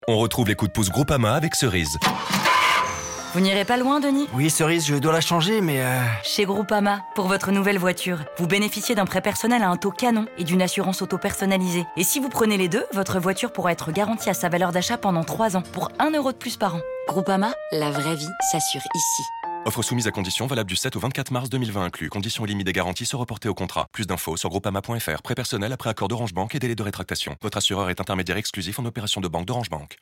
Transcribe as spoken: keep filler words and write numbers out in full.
On retrouve les coups de pouce Groupama avec Cerise. Vous n'irez pas loin, Denis ? Oui, Cerise, je dois la changer, mais... Euh... Chez Groupama, pour votre nouvelle voiture, vous bénéficiez d'un prêt personnel à un taux canon et d'une assurance auto personnalisée. Et si vous prenez les deux, votre voiture pourra être garantie à sa valeur d'achat pendant trois ans, pour un euro de plus par an. Groupama, la vraie vie s'assure ici. Offre soumise à conditions, valable du sept au vingt-quatre mars deux mille vingt inclus. Conditions et limites des garanties se reporter au contrat. Plus d'infos sur groupama point f r. Prêt personnel après accord d'Orange Bank et délai de rétractation. Votre assureur est intermédiaire exclusif en opération de banque d'Orange Bank.